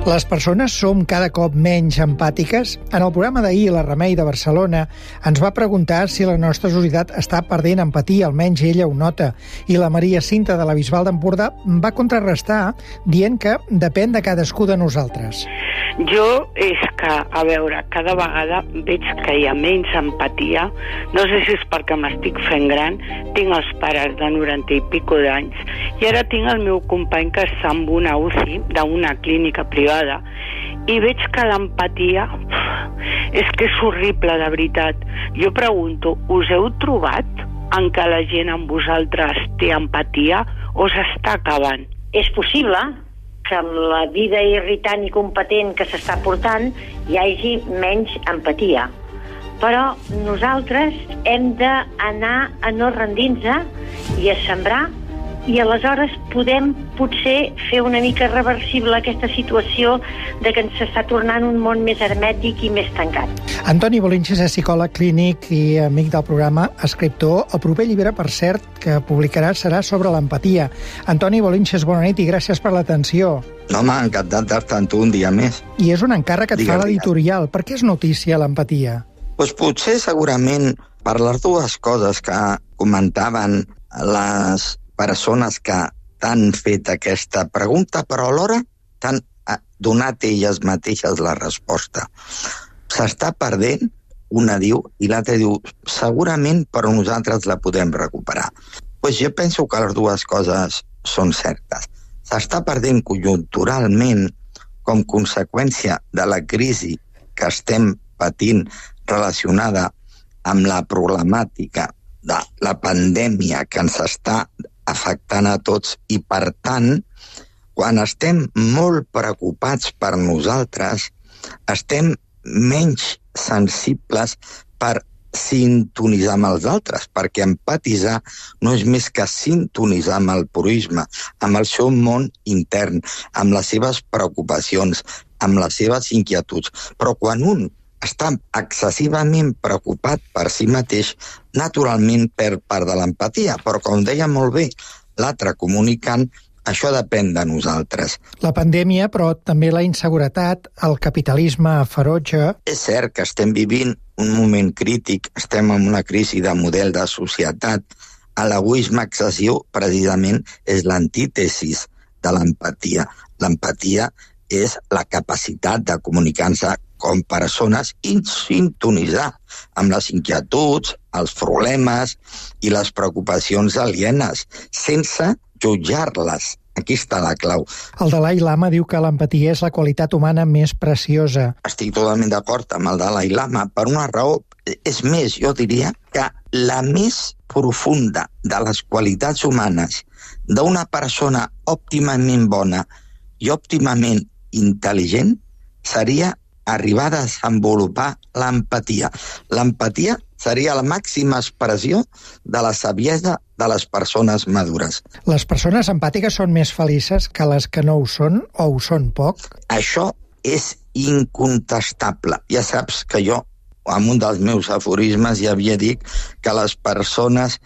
Les persones som cada cop menys empàtiques? En el programa d'ahir, la Remei de Barcelona ens va preguntar si la nostra societat està perdent empatia, almenys ella ho nota. I la Maria Cinta de la Bisbal d'Empordà va contrarrestar dient que depèn de cadascú de nosaltres. Jo és que, a veure, cada vegada veig que hi ha menys empatia. No sé si és perquè m'estic fent gran, tinc els pares de 90 i pico d'anys i ara tinc el meu company que està en una UCI d'una clínica privada i veig que l'empatia és que és horrible, de veritat. Jo pregunto, us heu trobat en què la gent amb vosaltres té empatia o s'està acabant? És possible que amb la vida irritant i competent que s'està portant hi hagi menys empatia. Però nosaltres hem d'anar a no rendir-nos i a sembrar, i aleshores podem potser fer una mica reversible aquesta situació de que ens està tornant un món més hermètic i més tancat. Antoni Bolinches és psicòleg clínic i amic del programa, escriptor. El proper llibre, per cert, que publicarà serà sobre l'empatia. Antoni Bolinches, bona nit i gràcies per l'atenció. Home, encantat d'estar amb tu un dia més. I és un encàrrec que et fa l'editorial. Per què és notícia l'empatia? Doncs potser segurament per les dues coses que comentaven les persones que t'han fet aquesta pregunta, però alhora t'han donat elles mateixes la resposta. S'està perdent, una diu, i l'altra diu, segurament però nosaltres la podem recuperar. Doncs jo penso que les dues coses són certes. S'està perdent conjunturalment com conseqüència de la crisi que estem patint relacionada amb la problemàtica de la pandèmia que ens està afectant a tots i, per tant, quan estem molt preocupats per nosaltres, estem menys sensibles per sintonitzar amb els altres, perquè empatitzar no és més que sintonitzar amb el proisme, amb el seu món intern, amb les seves preocupacions, amb les seves inquietuds. Però quan un està excessivament preocupat per si mateix, naturalment perd part de l'empatia, però com deia molt bé l'altre comunicant, això depèn de nosaltres. La pandèmia, però també la inseguretat, el capitalisme ferotge... És cert que estem vivint un moment crític, estem en una crisi de model de societat. L'egoisme excessiu, precisament, és l'antítesis de l'empatia. L'empatia és la capacitat de comunicar-se com persones i sintonitzar amb les inquietuds, els problemes i les preocupacions alienes, sense jutjar-les. Aquí està la clau. El Dalai Lama diu que l'empatia és la qualitat humana més preciosa. Estic totalment d'acord amb el Dalai Lama per una raó. És més, jo diria que la més profunda de les qualitats humanes d'una persona òptimament bona i òptimament intel·ligent seria arribar a desenvolupar l'empatia. L'empatia seria la màxima expressió de la saviesa de les persones madures. Les persones empàtiques són més felices que les que no ho són o ho són poc? Això és incontestable. Ja saps que jo, en un dels meus aforismes, ja havia dit que les persones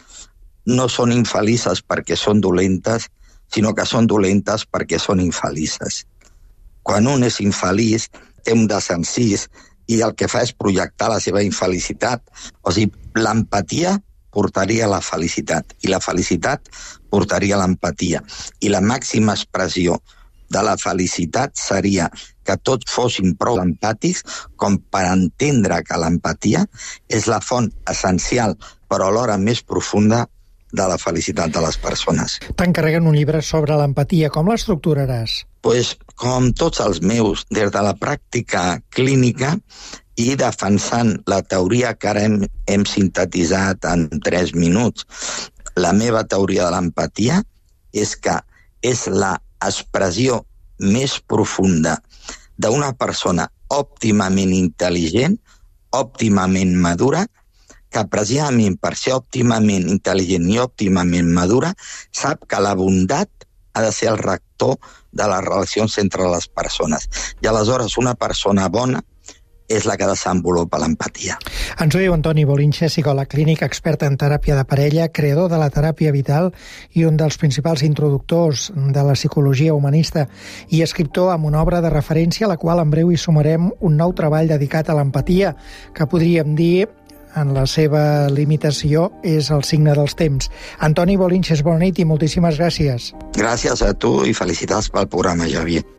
no són infelices perquè són dolentes, sinó que són dolentes perquè són infelices. Quan un és infeliç, té un desencís i el que fa és projectar la seva infelicitat. O sigui, l'empatia portaria la felicitat i la felicitat portaria l'empatia. I la màxima expressió de la felicitat seria que tots fossin prou empàtics com per entendre que l'empatia és la font essencial, però alhora més profunda, de la felicitat de les persones. T'encarreguen un llibre sobre l'empatia. Com l'estructuraràs? Pues, com tots els meus, des de la pràctica clínica i defensant la teoria que ara hem sintetitzat en 3 minuts. La meva teoria de l'empatia és que és l'expressió més profunda d'una persona òptimament intel·ligent, òptimament madura, que precisament per ser òptimament intel·ligent i òptimament madura, sap que la bondat ha de ser el rector de les relacions entre les persones. I aleshores una persona bona és la que desenvolupa l'empatia. Ens ho diu Antoni Bolinche, psicòleg clínic, expert en teràpia de parella, creador de la teràpia vital i un dels principals introductors de la psicologia humanista i escriptor amb una obra de referència a la qual en breu hi sumarem un nou treball dedicat a l'empatia, que podríem dir, en la seva limitació, és el signe dels temps. Antoni Bolinche, bona nit i moltíssimes gràcies. Gràcies a tu i felicitats pel programa, Javier.